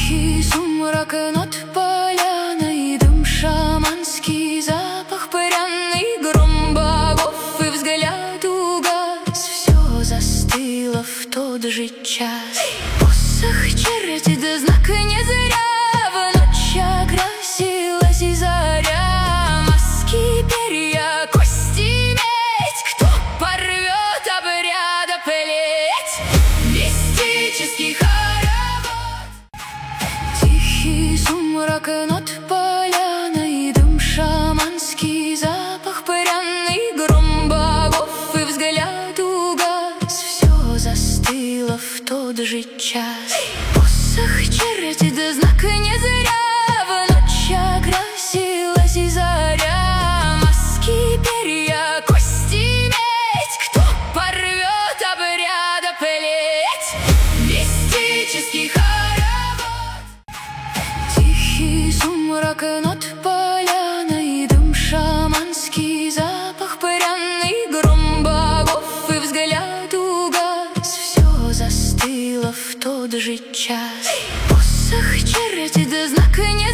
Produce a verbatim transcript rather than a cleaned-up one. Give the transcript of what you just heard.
Тихий сумрак над поляной, дым шаманский, запах пряный, гром богов и взгляд угас. Все застыло в тот же час. Посох черти, да знак не зря, в ночь окрасилась и заря. Маски, перья, кости, медь, кто порвет обряда плеть? Мистический хоровод. Тихий сумрак над поляной, дым шаманский, запах пряный, гром богов и взгляд угас. Все застыло в тот же час. Посох черти, да знак не зря, в ночь окрасилась и заря. Маски, перья, кости, медь, кто порвет обряда плеть? Мистический хоровод. Тихий сумрак над поляной, дым шаманский, запах пряный, гром богов и взгляд угас. Все застыло в тот же час. Посох черти, да знак не